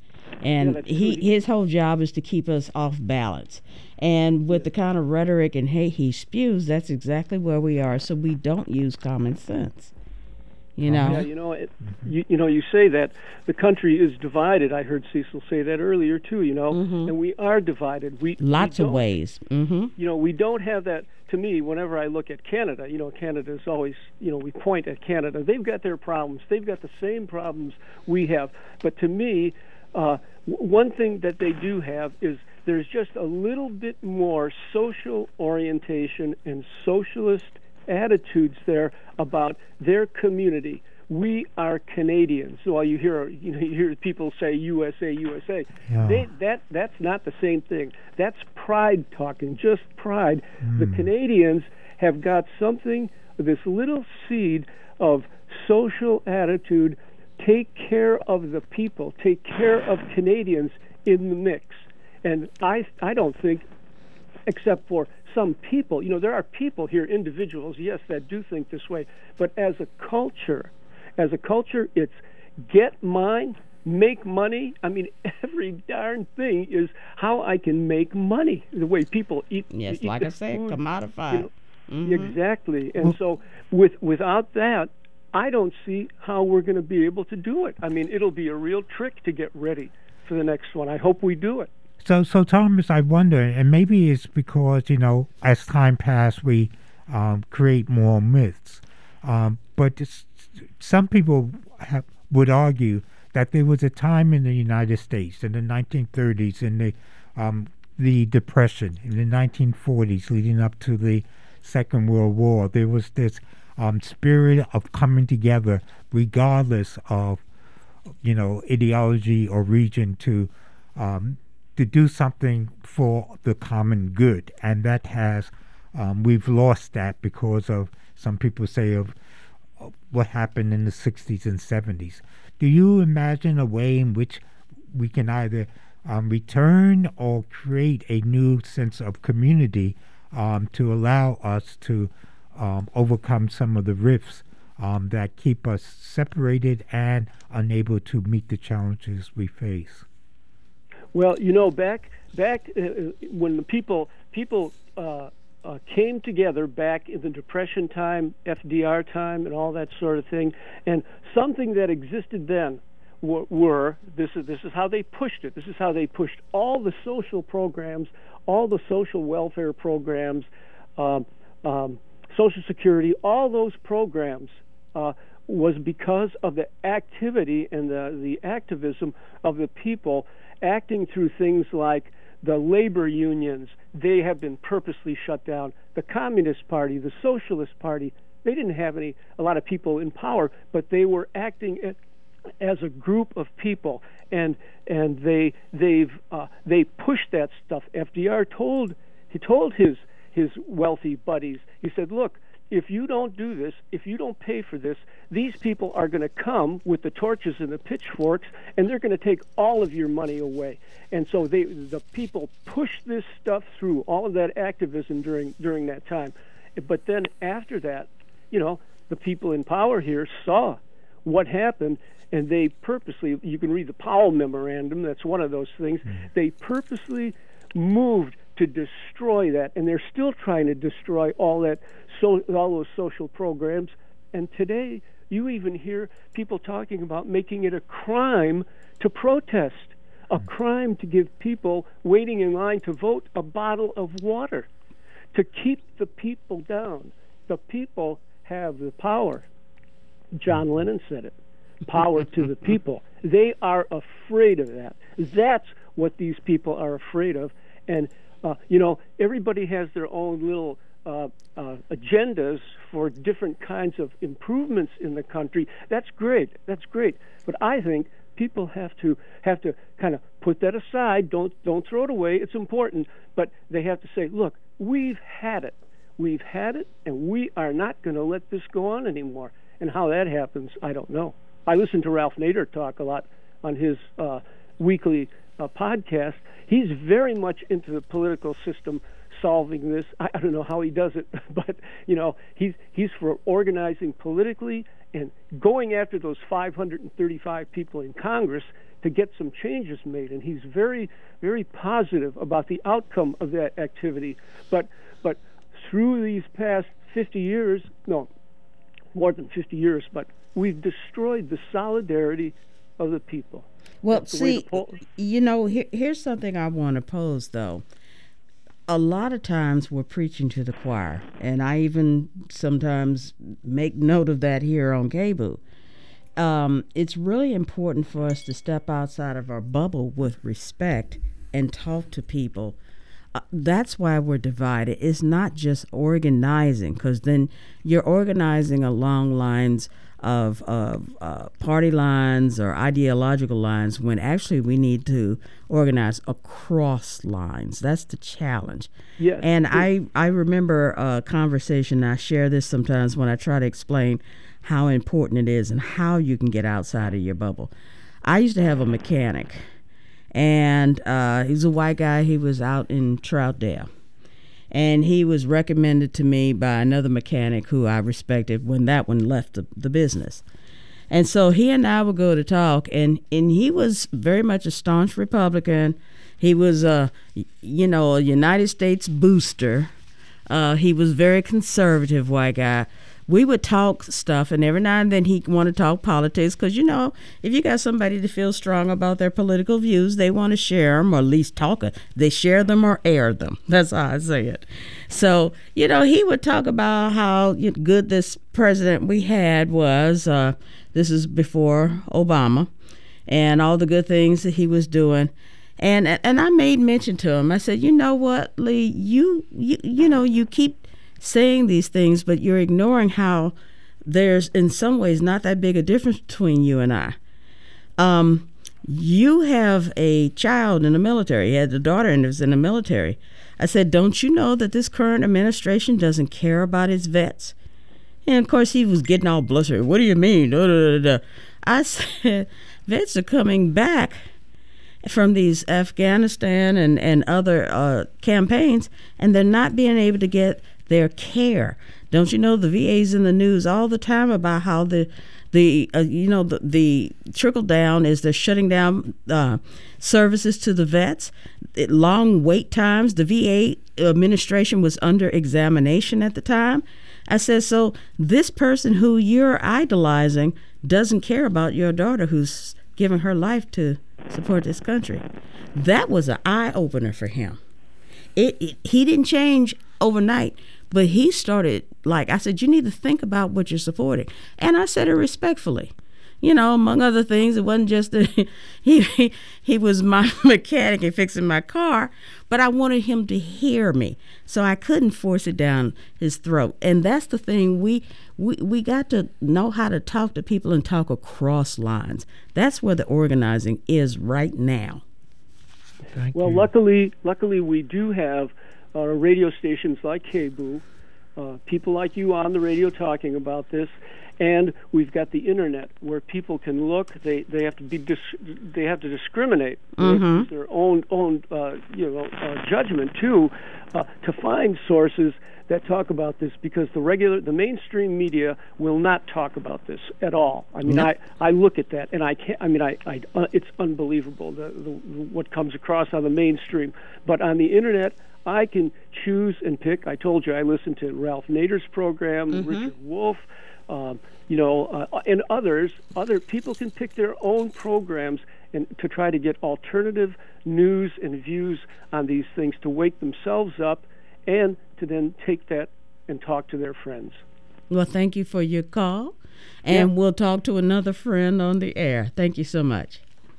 And yeah, he his whole job is to keep us off balance. And with yeah. the kind of rhetoric and hate he spews, that's exactly where we are. So we don't use common sense. You know? Yeah, you know, it, you, you know, you say that the country is divided. I heard Cecil say that earlier, too, you know, mm-hmm. and we are divided. We Lots we of ways. Mm-hmm. You know, we don't have that. To me, whenever I look at Canada, you know, Canada is always, you know, we point at Canada. They've got their problems. They've got the same problems we have. But to me, Uh, one thing that they do have is there's just a little bit more social orientation and socialist attitudes there about their community. We are Canadians. So while you hear, you know, you hear people say U S A, U S A, yeah. they, that that's not the same thing. That's pride talking, just pride. Mm. The Canadians have got something, this little seed of social attitude. Take care of the people, take care of Canadians in the mix. And I I don't think, except for some people, you know, there are people here, individuals, yes, that do think this way. But as a culture, as a culture, it's get mine, make money. I mean, every darn thing is how I can make money, the way people eat. Yes, eat like I said, food, commodified. You know, mm-hmm. Exactly. And so with without that, I don't see how we're going to be able to do it. I mean, it'll be a real trick to get ready for the next one. I hope we do it. So, so Thomas, I wonder, and maybe it's because, you know, as time passes, we um, create more myths. Um, but it's, some people have, would argue that there was a time in the United States in the nineteen thirties, in the um, the Depression, in the nineteen forties, leading up to the Second World War. There was this Um, spirit of coming together, regardless of, you know, ideology or region, to um, to do something for the common good, and that has um, we've lost that because of, some people say, of, of what happened in the sixties and seventies. Do you imagine a way in which we can either um, return or create a new sense of community um, to allow us to Um, overcome some of the rifts um, that keep us separated and unable to meet the challenges we face? Well, you know, back back uh, when the people people uh, uh, came together back in the Depression time, F D R time, and all that sort of thing, and something that existed then were, were this is this is how they pushed it. This is how they pushed all the social programs, all the social welfare programs. Um, um, Social Security, all those programs uh, was because of the activity and the, the activism of the people acting through things like the labor unions. They have been purposely shut down. The Communist Party, the Socialist Party, they didn't have any a lot of people in power, but they were acting at, as a group of people, and and they they've uh, they pushed that stuff. F D R told he told his his wealthy buddies. He said, look, if you don't do this, if you don't pay for this, these people are going to come with the torches and the pitchforks, and they're going to take all of your money away. And so they, the people pushed this stuff through, all of that activism during during that time. But then after that, you know, the people in power here saw what happened, and they purposely, you can read the Powell Memorandum, that's one of those things, mm-hmm. they purposely moved to destroy that, and they're still trying to destroy all that, so all those social programs. And today, you even hear people talking about making it a crime to protest, a mm-hmm. crime to give people waiting in line to vote a bottle of water, to keep the people down. The people have the power. John Lennon said it. Power to the people. They are afraid of that. That's what these people are afraid of. And, uh, you know, everybody has their own little uh, uh, agendas for different kinds of improvements in the country. That's great. That's great. But I think people have to have to kind of put that aside. Don't don't throw it away. It's important. But they have to say, look, we've had it. We've had it, and we are not going to let this go on anymore. And how that happens, I don't know. I listen to Ralph Nader talk a lot on his uh, weekly uh, podcast. He's very much into the political system solving this. I, I don't know how he does it, but you know, he's he's for organizing politically and going after those five hundred thirty-five people in Congress to get some changes made. And he's very, very positive about the outcome of that activity. But but through these past fifty years, no, more than fifty years, but we've destroyed the solidarity of the people. Well, see, you know, here, here's something I want to pose, though. A lot of times we're preaching to the choir, and I even sometimes make note of that here on K B O O. Um, it's really important for us to step outside of our bubble with respect and talk to people. Uh, that's why we're divided. It's not just organizing, because then you're organizing along lines of, of uh, party lines or ideological lines, when actually we need to organize across lines. That's the challenge. Yes. And yes. I, I remember a conversation, I share this sometimes when I try to explain how important it is and how you can get outside of your bubble. I used to have a mechanic, and uh, he's a white guy. He was out in Troutdale. And he was recommended to me by another mechanic who I respected when that one left the, the business. And so he and I would go to talk, and, and he was very much a staunch Republican. He was, a, you know, a United States booster. Uh, he was very conservative white guy. We would talk stuff, and every now and then he'd want to talk politics, because, you know, if you got somebody to feel strong about their political views, they want to share them, or at least talk it. They share them or air them. That's how I say it. So, you know, he would talk about how good this president we had was. Uh, this is before Obama, and all the good things that he was doing. And and I made mention to him. I said, you know what, Lee, you you, you know, you keep saying these things, but you're ignoring how there's in some ways not that big a difference between you and I. Um, you have a child in the military. You had a daughter and was in the military. I said, don't you know that this current administration doesn't care about its vets? And of course he was getting all blustery. What do you mean? Da, da, da, da. I said, vets are coming back from these Afghanistan and, and other uh, campaigns, and they're not being able to get their care. Don't you know the V A's in the news all the time about how the the uh, you know the, the trickle down is they're shutting down uh, services to the vets, it, long wait times. The V A administration was under examination at the time. I said, so this person who you're idolizing doesn't care about your daughter who's giving her life to support this country. That was an eye opener for him. It, it he didn't change overnight, but he started, like I said, you need to think about what you're supporting. And I said it respectfully. You know, among other things, it wasn't just that he, he he was my mechanic and fixing my car, but I wanted him to hear me, so I couldn't force it down his throat. And that's the thing, we we we got to know how to talk to people and talk across lines. That's where the organizing is right now. Thank well, you. luckily, luckily we do have uh, radio stations like K B O O uh, people like you on the radio talking about this, and we've got the internet where people can look. They they have to be dis- they have to discriminate. They have to use their own own uh, you know uh, judgment too uh, to find sources that talk about this, because the regular the mainstream media will not talk about this at all. I mean, Nope. I, I look at that and I can't. I mean, I, I uh, it's unbelievable the, the what comes across on the mainstream, but on the internet, I can choose and pick. I told you I listened to Ralph Nader's program, Mm-hmm. Richard Wolff, um, you know, uh, and others. Other people can pick their own programs and to try to get alternative news and views on these things to wake themselves up, and to then take that and talk to their friends. Well, thank you for your call, and Yeah. we'll talk to another friend on the air. Thank you so much.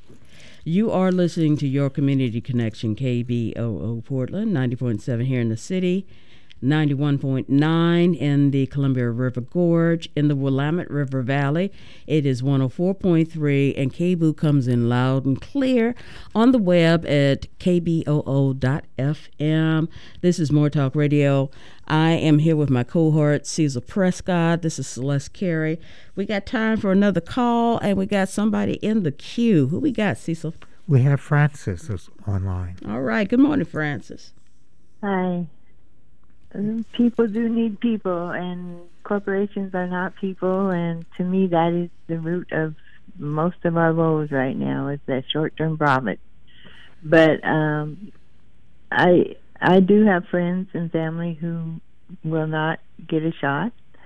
You are listening to Your Community Connection, K B O O Portland, ninety point seven here in the city, ninety-one point nine in the Columbia River Gorge, in the Willamette River Valley. It is one oh four point three, and K B O O comes in loud and clear on the web at k b o o dot f m. This is More Talk Radio. I am here with my cohort, Cecil Prescott. This is Celeste Carey. We got time for another call, and we got somebody in the queue. Who we got, Cecil? We have Francis is online. All right. Good morning, Francis. Hi. Um, People do need people, and corporations are not people, and to me that is the root of most of our woes right now, is that short-term profit. But um, I I do have friends and family who will not get a shot.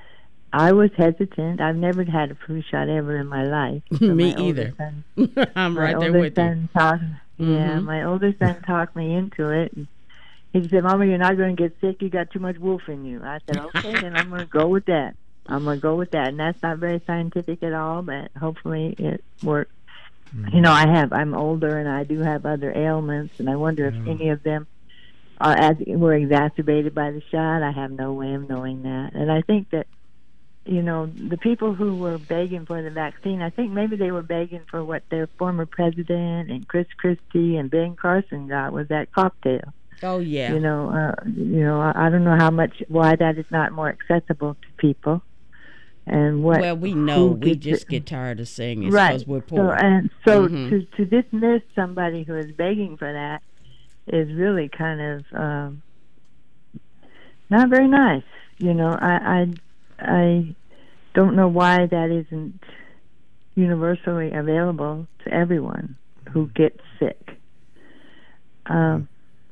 I was hesitant. I've never had a flu shot ever in my life. So Me my older either. son- I'm my right there older with you. son talked, Yeah, Mhm. my older son talked me into it. And he said, "Mama, you're not going to get sick. You got too much wolf in you." I said, "Okay, then I'm going to go with that. I'm going to go with that." And that's not very scientific at all, but hopefully it works. You know, I have. I'm older, and I do have other ailments, and I wonder if any of them are as were exacerbated by the shot. I have no way of knowing that, and I think that, you know, the people who were begging for the vaccine, I think maybe they were begging for what their former president and Chris Christie and Ben Carson got, was that cocktail. Oh, yeah. You know, uh, you know, I, I don't know how much why that is not more accessible to people, and what. Well, we know. who We gets just it. get tired of saying it Right. because we're So, poor. and so Mhm. to to dismiss somebody who is begging for that is really kind of um, not very nice. You know, I, I I don't know why that isn't universally available to everyone who gets sick. Um,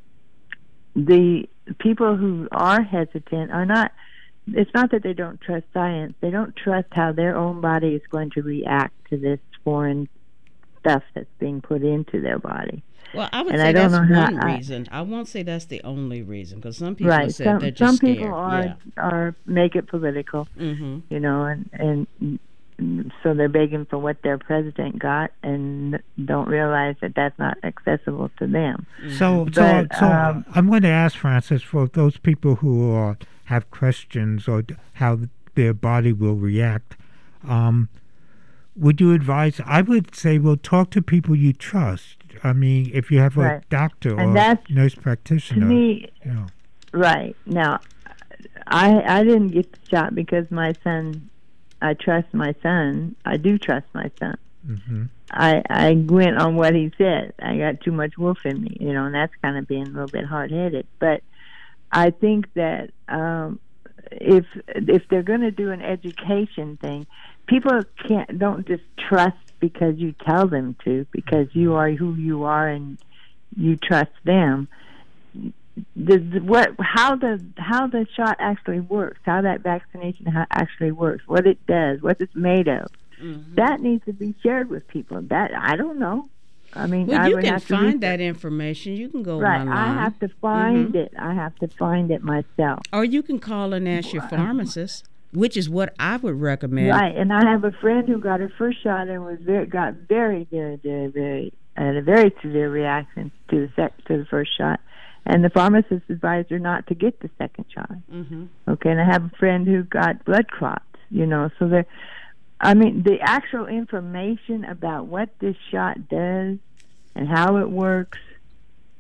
the people who are hesitant are not. It's not that they don't trust science. They don't trust how their own body is going to react to this foreign stuff that's being put into their body. Well, I would And say I don't that's know how one I- reason. I won't say that's the only reason, because some people Right. said Some, they're just some scared. people are yeah. are make it political, Mm-hmm. you know, and and so they're begging for what their president got and don't realize that that's not accessible to them. So, so, But, so um, I'm going to ask Francis, for those people who are, have questions or d- how their body will react. Um, would you advise? I would say, well, talk to people you trust. I mean, if you have a Right. doctor And or that's, nurse To practitioner, me, you know. right now, I I didn't get the shot because my son. I trust my son. I do trust my son. hmm I I went on what he said. I got too much wolf in me, you know, and that's kind of being a little bit hard headed. But I think that um, if if they're going to do an education thing, people can't don't just trust because you tell them to, because you are who you are and you trust them. The, the what how the how the shot actually works, how that vaccination ha- actually works, what it does, what it's made of. Mm-hmm. That needs to be shared with people. That I don't know. I mean, Well, I you would can have to find research. that information. You can go Right, online. I have to find Mhm. it. I have to find it myself. Or you can call and ask your pharmacist, which is what I would recommend. Right, and I have a friend who got her first shot and was very got very very very very had a very severe reaction to the sec- to the first shot, and the pharmacist advised her not to get the second shot. Mm-hmm. Okay, and I have a friend who got blood clots. You know, so there. I mean, the actual information about what this shot does and how it works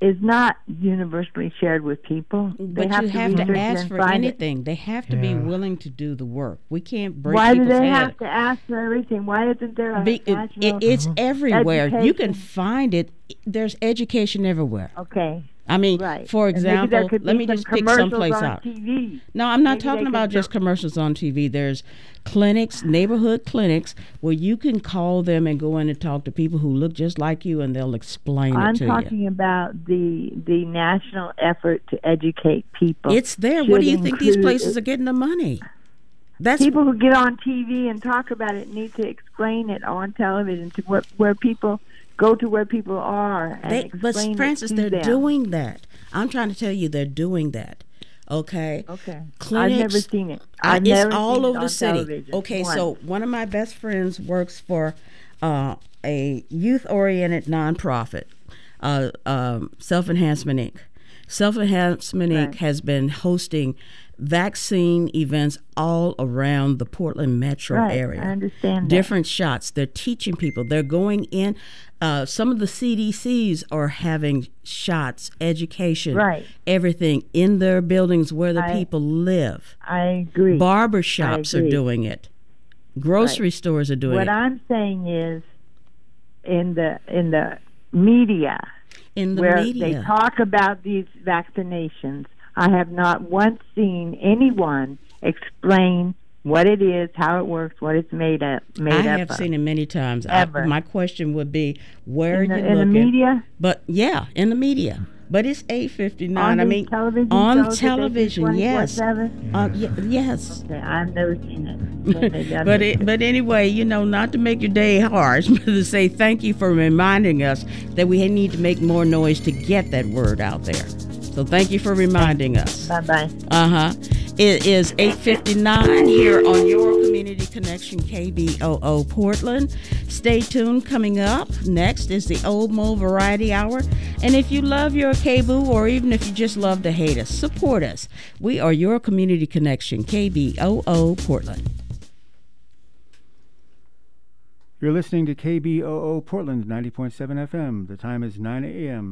is not universally shared with people. They But have you to have to research ask and for find it. anything. They have to be Yeah. willing to do the work. We can't break Why do people's they head. have to ask for everything? Why isn't there a Be- it- national it's everywhere. You can education? find it. There's education everywhere. Okay. I mean, Right. for And maybe there example, could let be me some just pick commercials someplace on out. T V. No, I'm not Maybe talking they about could just pro- commercials on T V. There's clinics, neighborhood clinics, where you can call them and go in and talk to people who look just like you, and they'll explain I'm it to talking you. about the the national effort to educate people. It's there. What do you Should think these include- places are getting the money? That's People who get on T V and talk about it need to explain it on television to where, where people go to where people are and They, but explain Francis, it to they're them. doing that. I'm trying to tell you, they're doing that. Okay. Okay. Clinics. I've never seen it. I- I've it's never all seen it over the on city. television. Okay, Once. so one of my best friends works for uh, a youth-oriented nonprofit, uh, um, Self Enhancement Incorporated. Self Enhancement Right. Incorporated has been hosting vaccine events all around the Portland metro Right, area. I understand that. Different shots. They're teaching people. They're going in. Uh, some of the C D Cs are having shots, education, Right. everything in their buildings where the I- people live. I agree. Barber shops are agree. doing it. Grocery Right. stores are doing What it. I'm saying is, in the in the media, In the where media. they talk about these vaccinations, I have not once seen anyone explain what it is, how it works, what it's made up. Made I up have of. seen it many times. I, Ever. my question would be, where in are the, you in the looking? media. But yeah, in the media. But it's eight fifty-nine. On I these mean, television on shows that they do television, yes. twenty-four seven? Uh, y- yes. Okay, I've never seen it. When they done But it. it, but anyway, you know, not to make your day harsh, but to say thank you for reminding us that we need to make more noise to get that word out there. So thank you for reminding us. Bye bye. Uh huh. It is eight fifty-nine here on your Community Connection K B O O Portland. Stay tuned. Coming up next is the Old Mo Variety Hour. And if you love your K B O O, or even if you just love to hate us, support us. We are your Community Connection K B O O Portland. You're listening to K B O O Portland ninety point seven F M. The time is nine a.m.